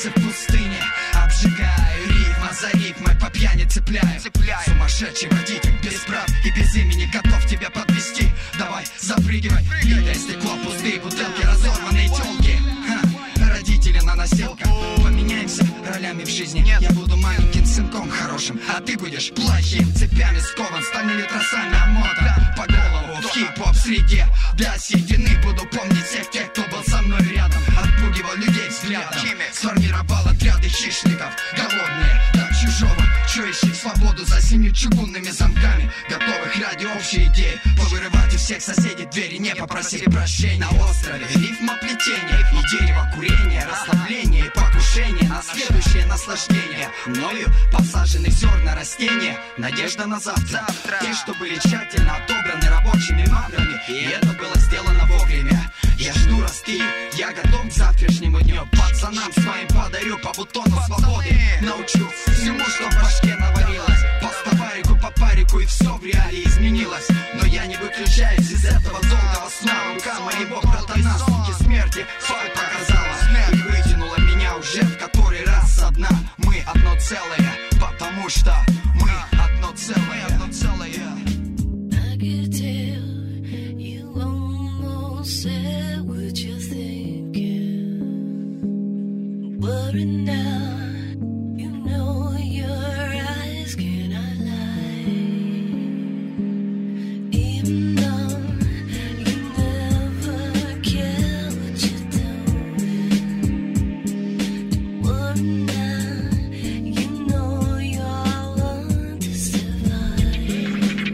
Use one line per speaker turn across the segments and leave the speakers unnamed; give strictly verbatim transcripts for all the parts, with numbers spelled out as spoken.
в пустыне. Обжигаю рифма за рифмой, по пьяни цепляю. Сумасшедший водитель, без прав и без имени, готов тебя подвести. Давай, запрыгивай, битое стекло, пустые бутылки, разорванные тёлки. Ха, родители на носилках. Поменяемся ролями в жизни. Я буду маленьким сынком хорошим, а ты будешь плохим. Цепями скован, стальными тросами омотан по голову в хип-хоп среде. До седины буду помнить всех тех, кто был со мной рядом. Отпугивал людей взглядом, сформировал отряды хищников. Голодные, так чужого, чующих свободу за семью чугунными замками, готовых ради общей идеи повырывать у всех соседей двери, не попросили прощения. На острове рифмоплетение и дерево курение, расслабление и покушение на следующее наслаждение. Мною посажены зерна растения, надежда на завтра. Те, что были тщательно отобраны рабочими мамрами, и это было сделано вовремя. Я жду расти, я готов к завтрашнему дню. Пацанам своим подарю по бутону свободы. Научу всему, что в башке наварилось. По стопарику, по парику, и все в реале изменилось. Но я не выключаюсь из этого долгого сна. Рука моего братана, суки смерти, свой показала и вытянула меня уже в который раз со дна. Мы одно целое, потому что мы одно целое, одно целое.
Worry now, you know your eyes cannot lie. Even though you never care what you're doing. Worry now, you know you're one to survive.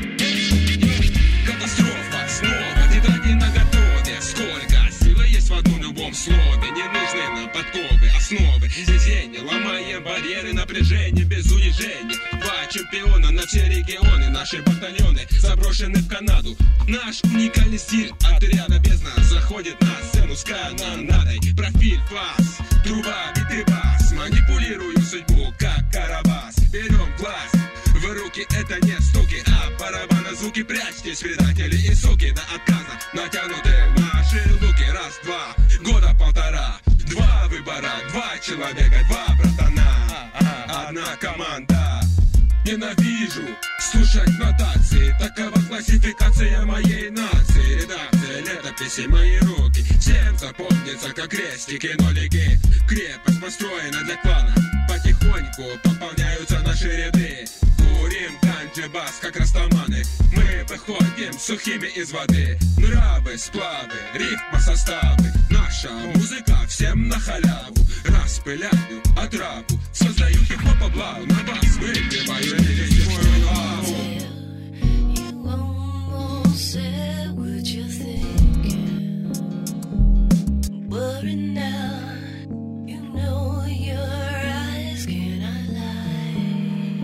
Катастрофа снова, тетради наготове. Сколько силы есть в одном любом слове. Не нужны нам подковы, основы, везение. Ломаем барьеры, напряжение без унижения. Два чемпиона на все регионы. Наши батальоны заброшены в Канаду. Наш уникальный стиль отряда без нас заходит на сцену с канонадой. Профиль, фас, труба, биты, бас. Манипулирую судьбу, как карабас. Берем власть в руки, это не стуки, а барабаны звуки. Прячьтесь, предатели и суки, до отказа натянуты наши луки. Раз, два, года полтора. Два выбора, два человека, два братана, одна команда. Ненавижу слушать нотации, такова классификация моей нации. Редакция летописи, мои руки всем запомнится, как крестики, нолики. Крепость построена для клана, потихоньку пополняются наши ряды. Курим ганджи-бас, как растаманы. Мы выходим сухими из воды. Нравы, сплавы, рифма, составы. Наша музыка всем на халяву. Распыляю отраву, создаю хип-хоп облаву. На бас выпиваю ледяную лаву.
You almost said what you're thinking. Worry now, you know your eyes cannot lie.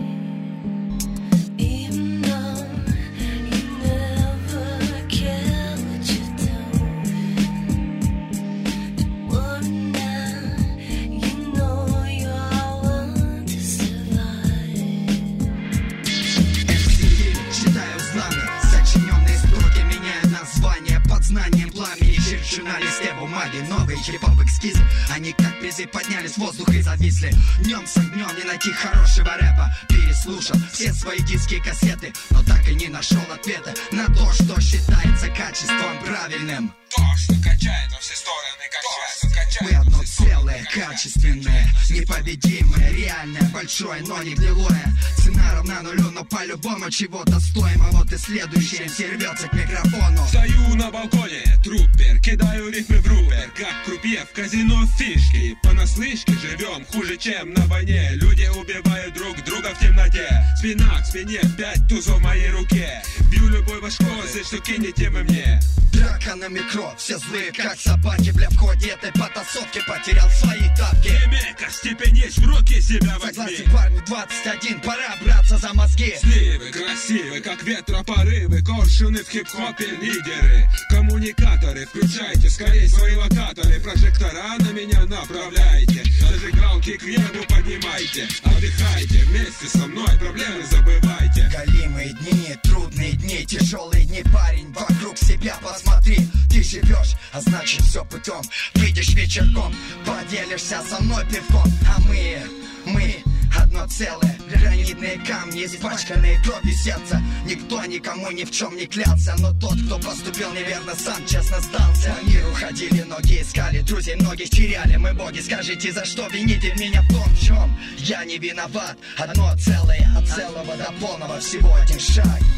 Even though you never care what you're doing. Worry now, you know you're one to survive.
эм си читаю знамя, сочиненные строки меняют название. Под знанием пламени черчу на листе бумаги новые хип-хоп эскизы. Они как призы поднялись в воздух и зависли. Днем с огнем не найти хорошего рэпа. Переслушал все свои диски и кассеты, но так и не нашел ответа на то, что считается качеством правильным.
То, что качает во все стороны, качает,
Мы
качает
одно
во все стороны.
целое, качественное, непобедимое, реальное, большое, но не гнилое. Цена равна нулю, но по-любому чего-то стоим. А вот и следующий эм си рвется к микрофону.
Стою на балконе, трупер, кидаю рифмы в рупер. Как крупье в казино фишки. Понаслышке живем хуже, чем на войне. Люди убивают друг друга в темноте. Спина к спине, пять тузов в моей руке. Бью любой ваш козырь, что кинете вы мне.
Драка на микро, все злые как собаки. Бля, в ходе этой потасовки потерял свои тапки.
Эмека, степенись, в руки себя возьми.
Согласен, парни, двадцать один, пора браться за мозги.
Сливы, красивы, как ветропорывы. Коршуны в хип-хопе, лидеры. Коммуникаторы, включайте скорее свои локаторы. Прожектора на меня направляйте. Зажигалки руки к небу поднимайте. Отдыхайте вместе со мной, проблемы забывайте.
Голимые дни, трудные дни, тяжелые дни, парень, вокруг себя посмотри. Ты живешь, а значит все путем. Выйдешь вечерком, поделишься со мной пивком. А мы, мы одно целое. Гранитные камни, испачканные кровью сердца. Никто никому ни в чем не клялся, но тот, кто поступил неверно, сам честно сдался. По миру ходили, ноги искали, друзей многих теряли. Мы боги, скажите, за что вините меня в том, в чем я не виноват? Одно целое, от целого до полного всего один шаг.